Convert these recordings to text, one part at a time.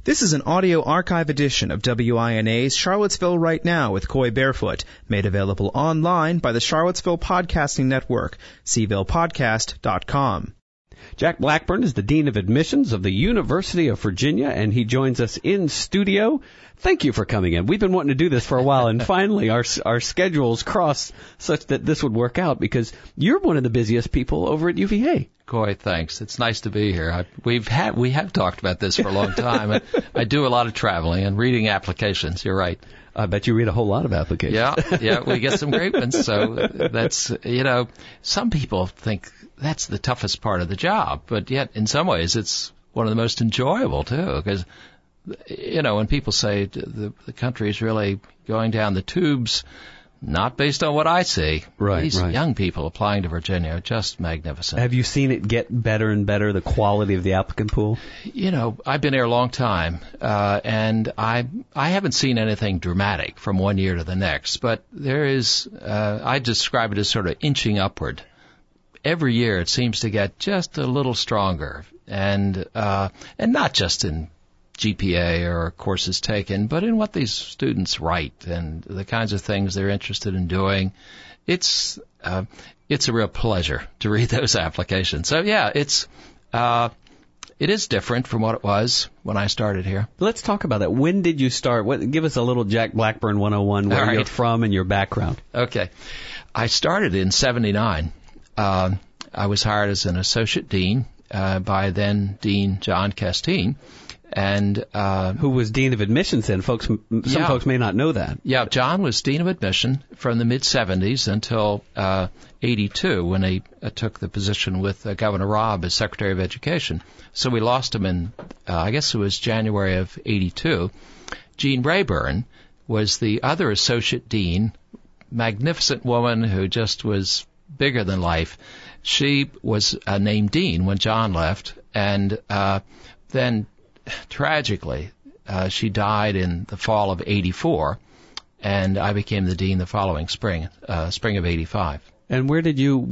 This is an audio archive edition of WINA's Charlottesville Right Now with Coy Barefoot, made available online by the Charlottesville Podcasting Network, cvillePodcast.com. Jack Blackburn is the Dean of Admissions of the University of Virginia, and he joins us in studio. Thank you for coming in. We've been wanting to do this for a while, and finally our schedules crossed such that this would work out, because you're one of the busiest people over at UVA. Coy, thanks. It's nice to be here. We have talked about this for a long time. And I do a lot of traveling and reading applications. You're right. I bet you read a whole lot of applications. Yeah, we get some great ones. So that's, some people think that's the toughest part of the job, but yet in some ways it's one of the most enjoyable too, because, when people say the country is really going down the tubes, not based on what I see. Right, These young people applying to Virginia are just magnificent. Have you seen it get better and better, the quality of the applicant pool? I've been here a long time, and I haven't seen anything dramatic from one year to the next, but there is, I describe it as sort of inching upward. Every year it seems to get just a little stronger, and not just in GPA or courses taken, but in what these students write and the kinds of things they're interested in doing. It's a real pleasure to read those applications. So yeah, it is different from what it was when I started here. Let's talk about that. When did you start? Give us a little Jack Blackburn 101, where you're from and your background. Okay. I started in 1979. I was hired as an associate dean by then Dean John Castine. And who was Dean of Admissions then? Some folks may not know that. Yeah, John was Dean of Admission from the mid-'70s until 82, when he took the position with Governor Robb as Secretary of Education. So we lost him in, I guess it was January of 82. Jean Rayburn was the other associate dean, magnificent woman who just was bigger than life. She was named dean when John left, and then tragically, she died in the fall of 84, and I became the dean the following spring of 85. And where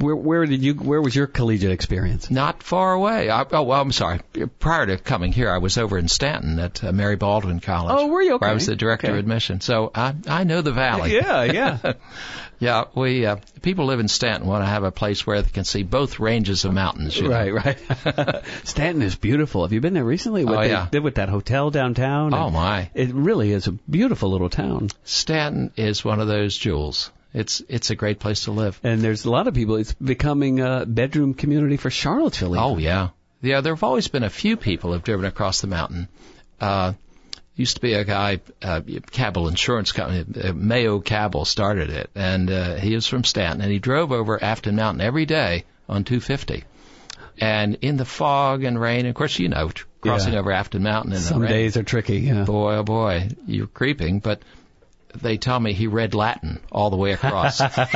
was your collegiate experience? Not far away. I'm sorry. Prior to coming here, I was over in Stanton at Mary Baldwin College. Oh, were you? Okay. Where I was the director of admission. So I know the valley. Yeah. Yeah, people live in Stanton want to have a place where they can see both ranges of mountains. Right. Stanton is beautiful. Have you been there recently? They did with that hotel downtown? Oh, my. It really is a beautiful little town. Stanton is one of those jewels. It's a great place to live. And there's a lot of people. It's becoming a bedroom community for Charlottesville. Oh, yeah. Yeah, there have always been a few people who have driven across the mountain. Used to be a guy, Cabell Insurance Company, Mayo Cabell started it, and he was from Stanton, and he drove over Afton Mountain every day on 250. And in the fog and rain, of course, crossing over Afton Mountain in the rain. Some days are tricky, yeah. Boy, oh boy, you're creeping, but they tell me he read Latin all the way across.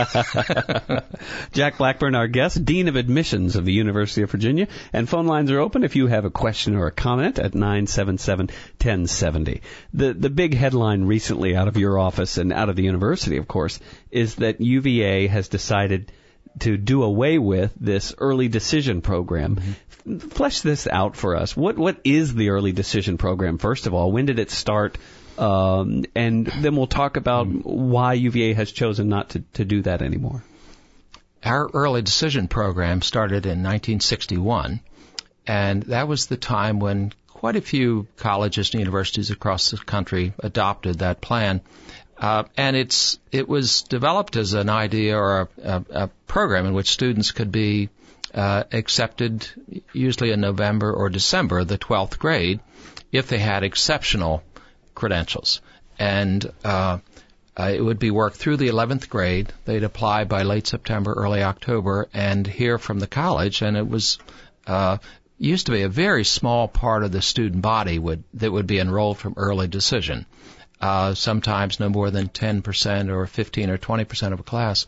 Jack Blackburn, our guest, Dean of Admissions of the University of Virginia. And phone lines are open if you have a question or a comment at 977-1070. The big headline recently out of your office and out of the university, of course, is that UVA has decided to do away with this early decision program. Mm-hmm. Flesh this out for us. What is the early decision program, first of all? When did it start? And then we'll talk about why UVA has chosen not to do that anymore. Our early decision program started in 1961, and that was the time when quite a few colleges and universities across the country adopted that plan. And it was developed as an idea or a program in which students could be accepted usually in November or December, the 12th grade, if they had exceptional credentials. And it would be worked through the 11th grade. They'd apply by late September, early October, and hear from the college. And it was used to be a very small part of the student body that would be enrolled from early decision. Sometimes no more than 10% or 15 or 20% of a class.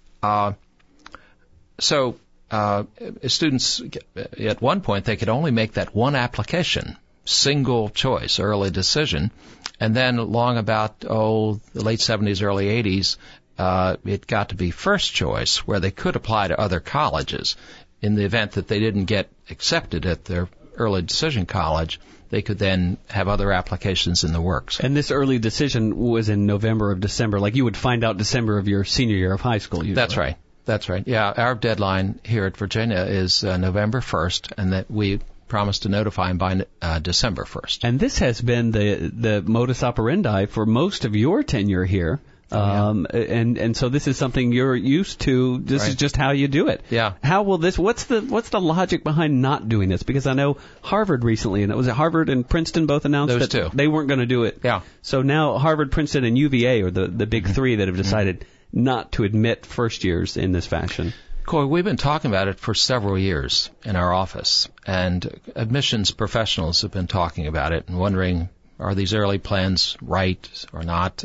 So students, at one point, they could only make that one application, single choice, early decision. And then along about, the late 70s, early 80s, it got to be first choice, where they could apply to other colleges in the event that they didn't get accepted at their early decision college, they could then have other applications in the works. And this early decision was in November or December. Like you would find out December of your senior year of high school usually. That's right. That's right. Yeah, our deadline here at Virginia is November 1st, and that we promise to notify them by December 1st. And this has been the modus operandi for most of your tenure here. And so this is something you're used to. This is just how you do it. Yeah. How will this? What's the logic behind not doing this? Because I know Harvard recently, and it was Harvard and Princeton both announced Those that two. they weren't going to do it. Yeah. So now Harvard, Princeton, and UVA are the big three that have decided not to admit first years in this fashion. Coy, we've been talking about it for several years in our office, and admissions professionals have been talking about it and wondering, are these early plans right or not?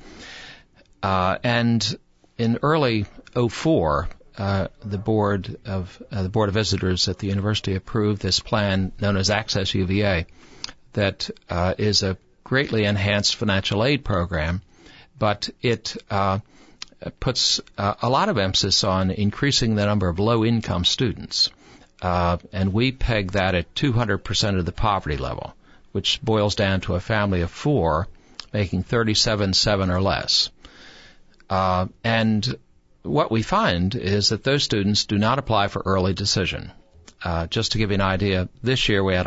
And in early 2004, the Board of Visitors at the university approved this plan known as Access UVA that is a greatly enhanced financial aid program, but it puts a lot of emphasis on increasing the number of low-income students. And we peg that at 200% of the poverty level, which boils down to a family of four making $37,700 or less. And what we find is that those students do not apply for early decision. Just to give you an idea, this year we had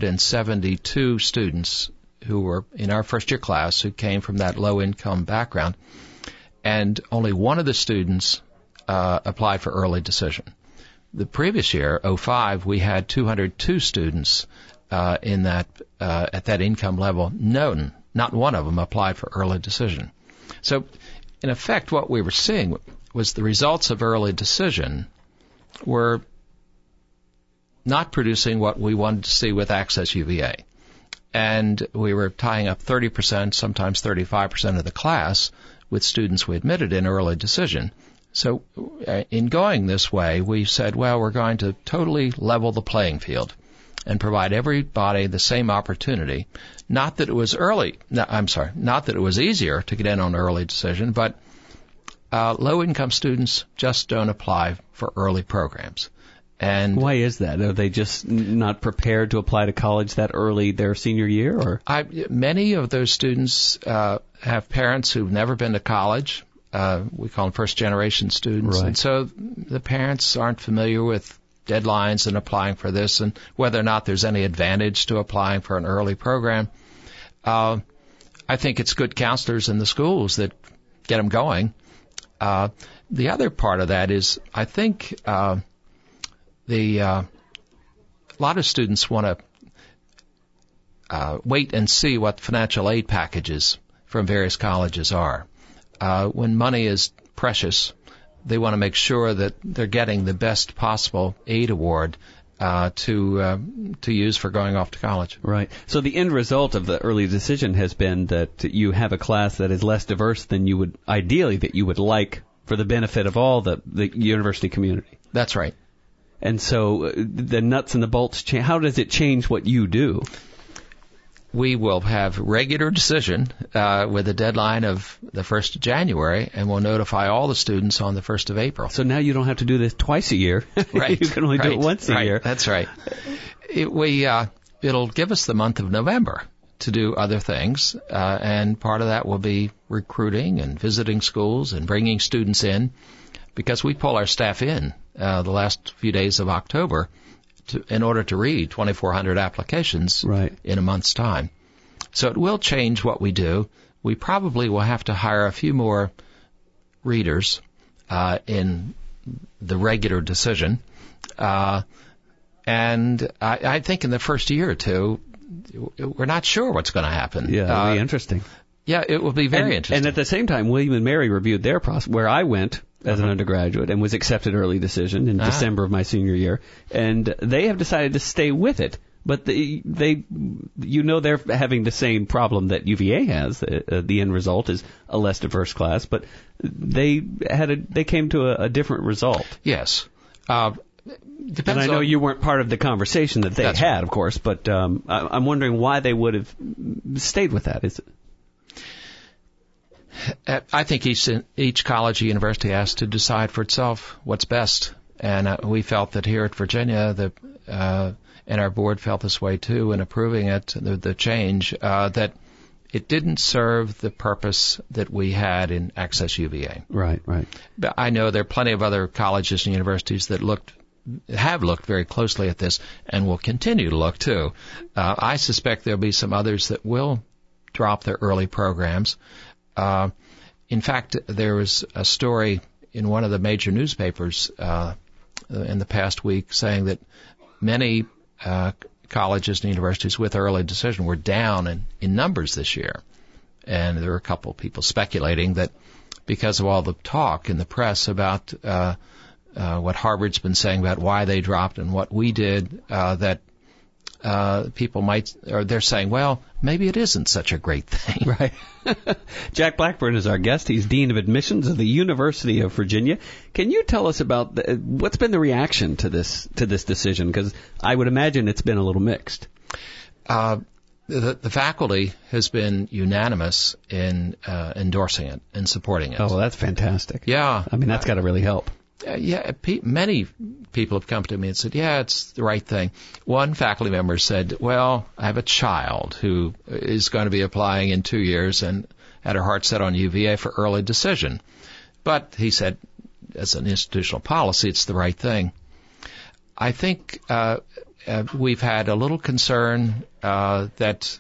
172 students who were in our first-year class who came from that low-income background, and only one of the students applied for early decision. The previous year, 2005, we had 202 students in that at that income level. Not one of them applied for early decision. So, in effect, what we were seeing was the results of early decision were not producing what we wanted to see with Access UVA. And we were tying up 30%, sometimes 35% of the class with students we admitted in early decision. So in going this way, we said, well, we're going to totally level the playing field and provide everybody the same opportunity. Not that it was not that it was easier to get in on early decision, but low-income students just don't apply for early programs. And why is that? Are they just not prepared to apply to college that early their senior year? Or many of those students have parents who've never been to college. We call them first-generation students. Right. And so the parents aren't familiar with deadlines and applying for this and whether or not there's any advantage to applying for an early program. I think it's good counselors in the schools that get them going. The other part of that is I think a lot of students want to wait and see what financial aid packages from various colleges are. When money is precious, they want to make sure that they're getting the best possible aid award to use for going off to college. Right. So the end result of the early decision has been that you have a class that is less diverse than you would ideally that you would like for the benefit of all the university community. That's right. And so the nuts and the bolts, how does it change what you do? We will have regular decision with a deadline of the 1st of January, and we'll notify all the students on the 1st of April. So now you don't have to do this twice a year. Right. You can only do it once a year. That's right. It'll give us the month of November to do other things, and part of that will be recruiting and visiting schools and bringing students in, because we pull our staff in the last few days of October in order to read 2,400 applications in a month's time. So it will change what we do. We probably will have to hire a few more readers in the regular decision. And I think in the first year or two, we're not sure what's going to happen. Yeah, it'll be interesting. Yeah, it will be very interesting. And at the same time, William and Mary reviewed their process, where I went as an undergraduate and was accepted early decision in December of my senior year, and they have decided to stay with it. But they're having the same problem that UVA has. The end result is a less diverse class, but they came to a different result. Yes. And I know you weren't part of the conversation that they had, of course, but I'm wondering why they would have stayed with that. Is it? I think each college or university has to decide for itself what's best. And we felt that here at Virginia, and our board felt this way too in approving it, the change, that it didn't serve the purpose that we had in Access UVA. Right. But I know there are plenty of other colleges and universities that have looked very closely at this and will continue to look too. I suspect there'll be some others that will drop their early programs. In fact, there was a story in one of the major newspapers in the past week saying that many colleges and universities with early decision were down in numbers this year. And there were a couple of people speculating that because of all the talk in the press about what Harvard's been saying about why they dropped and what we did, that people they're saying, well, maybe it isn't such a great thing. Right. Jack Blackburn is our guest. He's Dean of Admissions of the University of Virginia. Can you tell us about what's been the reaction to this decision? Because I would imagine it's been a little mixed. The faculty has been unanimous in endorsing it and supporting it. Oh, well, that's fantastic. Yeah. I mean, that's got to really help. Many people have come to me and said, yeah, it's the right thing. One faculty member said, well, I have a child who is going to be applying in 2 years and had her heart set on UVA for early decision. But he said, as an institutional policy, it's the right thing. I think we've had a little concern that,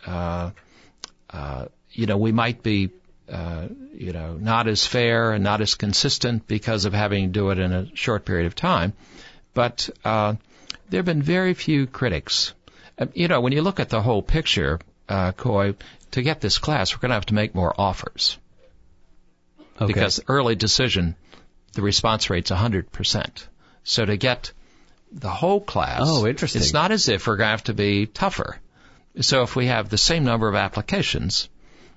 we might be not as fair and not as consistent because of having to do it in a short period of time. But there have been very few critics. When you look at the whole picture, Coy, to get this class, we're going to have to make more offers. Okay. Because early decision, the response rate's 100%. So to get the whole class, interesting. It's not as if we're going to have to be tougher. So if we have the same number of applications,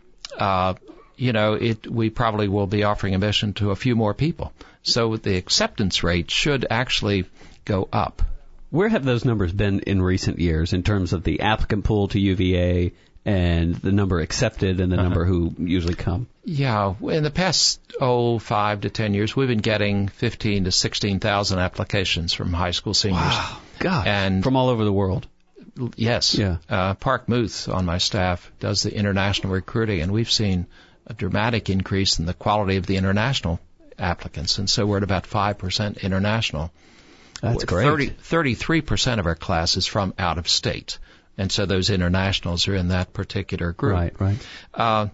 we probably will be offering admission to a few more people. So the acceptance rate should actually go up. Where have those numbers been in recent years in terms of the applicant pool to UVA and the number accepted and the number who usually come? Yeah, in the past 5 to 10 years, we've been getting 15 to 16,000 applications from high school seniors. Wow, God, and from all over the world. Yes. Yeah. Park Muth on my staff does the international recruiting, and we've seen a dramatic increase in the quality of the international applicants, and so we're at about 5% international. That's great. 33% of our class is from out of state, and so those internationals are in that particular group. Right.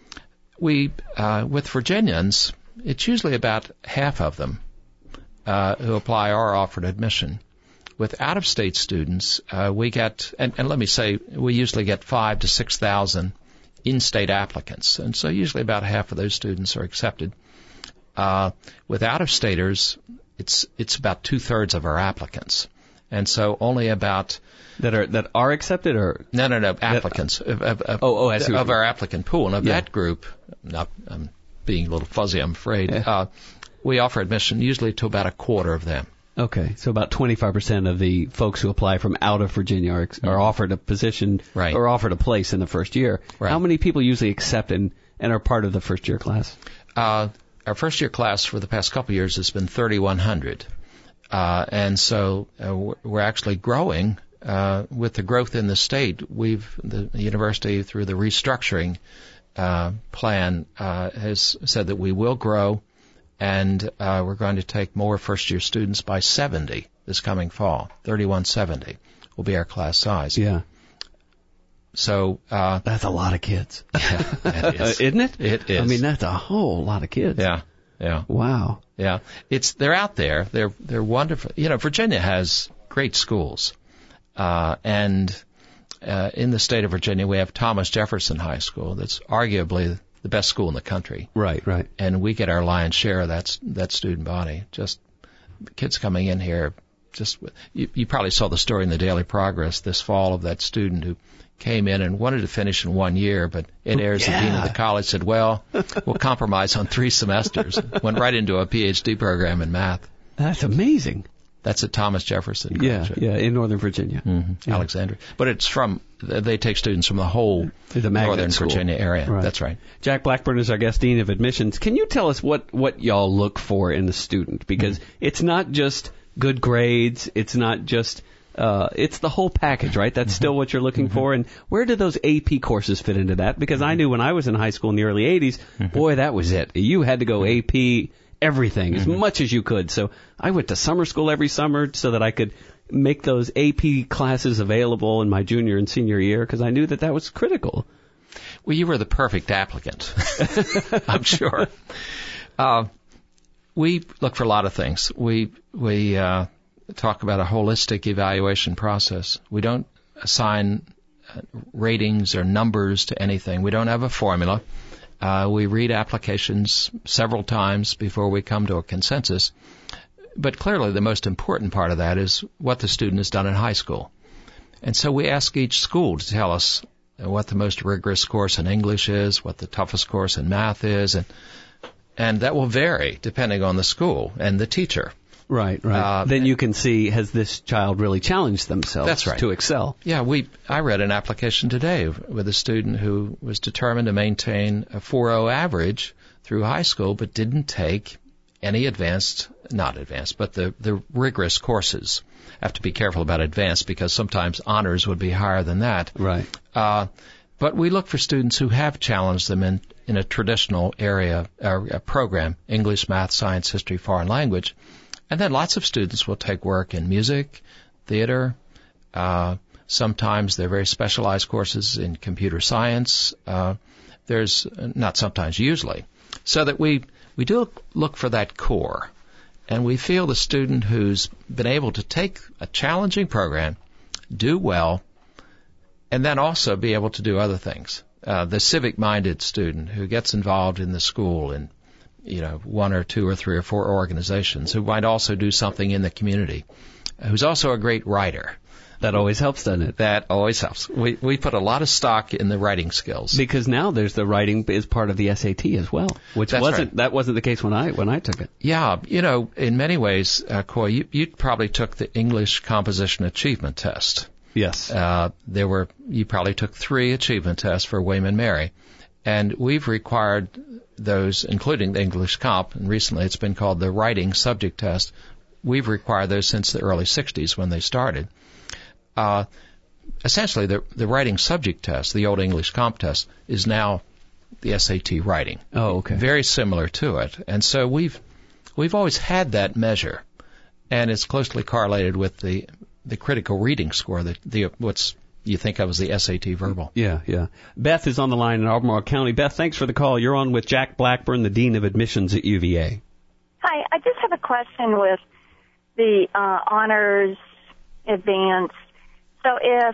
With Virginians, it's usually about half of them who apply are offered admission. With out-of-state students, we get, and let me say, we usually get 5,000 to 6,000 in-state applicants, and so usually about half of those students are accepted. With out-of-staters, it's about 2/3 of our applicants, and so only about that are accepted, or no applicants of our applicant pool, and of that group, I'm being a little fuzzy, I'm afraid. We offer admission usually to about a quarter of them. Okay, so about 25% of the folks who apply from out of Virginia are offered a position or offered a place in the first year. Right. How many people usually accept and are part of the first year class? Our first year class for the past couple of years has been 3,100. And so we're actually growing with the growth in the state. The university, through the restructuring plan, has said that we will grow. And we're going to take more first-year students by 70 this coming fall. 3,170 will be our class size. Yeah. So that's a lot of kids. Yeah, it is. Isn't it? It is. I mean, that's a whole lot of kids. Yeah. Wow. Yeah. They're out there. They're wonderful. Virginia has great schools, and in the state of Virginia we have Thomas Jefferson High School. That's arguably the best school in the country. Right. And we get our lion's share of that student body. Just kids coming in here. You probably saw the story in the Daily Progress this fall of that student who came in and wanted to finish in 1 year, but Ed Ayers, the dean of the college, said, well, we'll compromise on 3 semesters. Went right into a PhD program in math. That's amazing. That's at Thomas Jefferson College. Yeah, in Northern Virginia. Mm-hmm. Yeah. Alexandria. But they take students from the whole Northern Virginia area. Right. That's right. Jack Blackburn is our guest, Dean of Admissions. Can you tell us what y'all look for in the student? Because it's not just good grades. It's not just It's the whole package, right? That's still what you're looking for. And where do those AP courses fit into that? Because I knew when I was in high school in the early 80s, boy, that was it. You had to go AP everything as much as you could. So I went to summer school every summer so that I could make those AP classes available in my junior and senior year because I knew that that was critical. Well, you were the perfect applicant, I'm sure. We look for a lot of things. We talk about a holistic evaluation process. We don't assign ratings or numbers to anything. We don't have a formula. We read applications several times before we come to a consensus. But clearly the most important part of that is what the student has done in high school. And so we ask each school to tell us what the most rigorous course in English is, what the toughest course in math is, and that will vary depending on the school and the teacher. Right. Then you can see, has this child really challenged themselves to excel? Yeah, I read an application today with a student who was determined to maintain a 4.0 average through high school, but didn't take any not advanced, but the rigorous courses. I have to be careful about advanced because sometimes honors would be higher than that. Right. But we look for students who have challenged them in a traditional area, a program, English, math, science, history, foreign language. And then lots of students will take work in music, theater. Sometimes they're very specialized courses in computer science. There's not sometimes, usually. So that we do look for that core. And we feel the student who's been able to take a challenging program, do well, and then also be able to do other things. The civic-minded student who gets involved in the school in, one or two or three or four organizations, who might also do something in the community, who's also a great writer. That always helps, doesn't it? That always helps. We put a lot of stock in the writing skills. Because now there's the writing is part of the SAT as well, which that wasn't the case when I took it. Yeah, in many ways, Coy, you probably took the English Composition Achievement Test. Yes. You probably took 3 achievement tests for William and Mary, and we've required those, including the English Comp, and recently it's been called the Writing Subject Test. We've required those since the early 60s when they started. Essentially, the writing subject test, the old English Comp test, is now the SAT writing. Oh, okay. Very similar to it, and so we've always had that measure, and it's closely correlated with the critical reading score, what's you think of as the SAT verbal. Yeah. Beth is on the line in Albemarle County. Beth, thanks for the call. You're on with Jack Blackburn, the Dean of Admissions at UVA. Hi, I just have a question with the honors advanced. So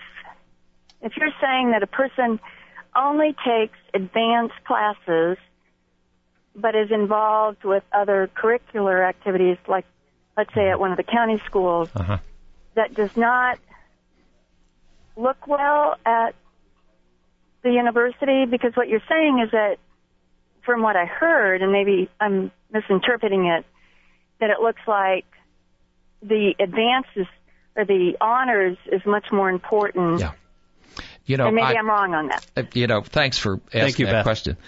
if you're saying that a person only takes advanced classes but is involved with other curricular activities, like let's say at one of the county schools, that does not look well at the university, because what you're saying is that, from what I heard, and maybe I'm misinterpreting it, that it looks like the advances or the honors is much more important. Yeah. And maybe I'm wrong on that. Thanks for asking that question.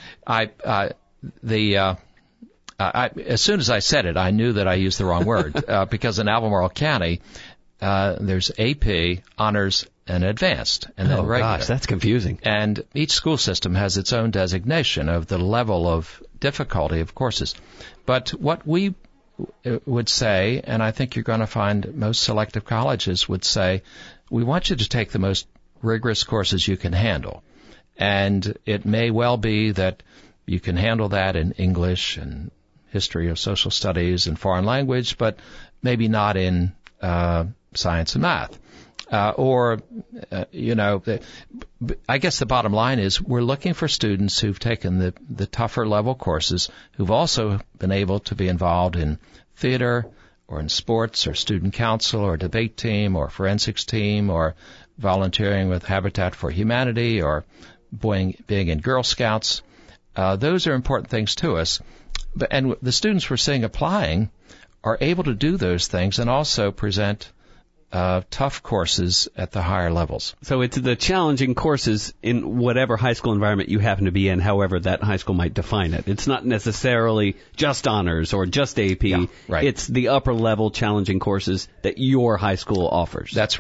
As soon as I said it, I knew that I used the wrong word, because in Albemarle County, there's AP, honors, and advanced. And then regular. Gosh, that's confusing. And each school system has its own designation of the level of difficulty of courses. But what we would say, and I think you're going to find most selective colleges would say, we want you to take the most rigorous courses you can handle. And it may well be that you can handle that in English and history of social studies and foreign language, but maybe not in science and math. I guess the bottom line is we're looking for students who've taken the tougher level courses, who've also been able to be involved in theater or in sports or student council or debate team or forensics team or volunteering with Habitat for Humanity or being in Girl Scouts. Those are important things to us. And the students we're seeing applying are able to do those things and also present tough courses at the higher levels. So it's the challenging courses in whatever high school environment you happen to be in, however that high school might define it. It's not necessarily just honors or just AP. Yeah, right. It's the upper level challenging courses that your high school offers. That's right.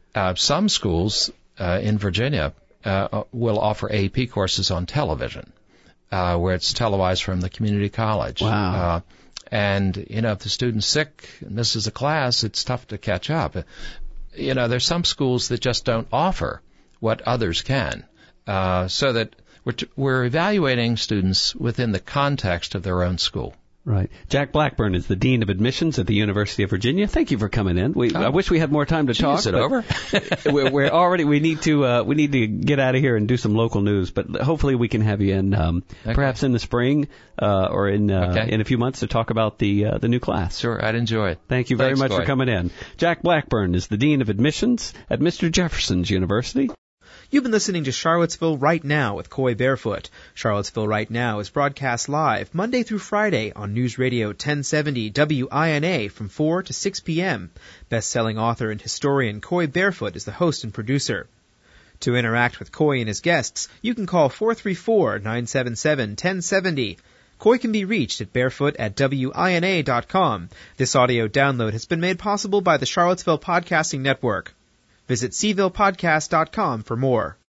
Some schools in Virginia will offer AP courses on television, where it's televised from the community college. Wow. And, if the student's sick and misses a class, it's tough to catch up. There's some schools that just don't offer what others can, so that we're evaluating students within the context of their own school. Right. Jack Blackburn is the Dean of Admissions at the University of Virginia. Thank you for coming in. I wish we had more time to talk. Is it over? we're already. We need to get out of here and do some local news. But hopefully we can have you in perhaps in the spring or in a few months to talk about the new class. Sure, I'd enjoy it. Thank you very much Coy. for coming in. Jack Blackburn is the Dean of Admissions at Mr. Jefferson's University. You've been listening to Charlottesville Right Now with Coy Barefoot. Charlottesville Right Now is broadcast live Monday through Friday on News Radio 1070 WINA from 4 to 6 p.m. Best-selling author and historian Coy Barefoot is the host and producer. To interact with Coy and his guests, you can call 434-977-1070. Coy can be reached at barefoot@wina.com. This audio download has been made possible by the Charlottesville Podcasting Network. Visit cvillepodcast.com for more.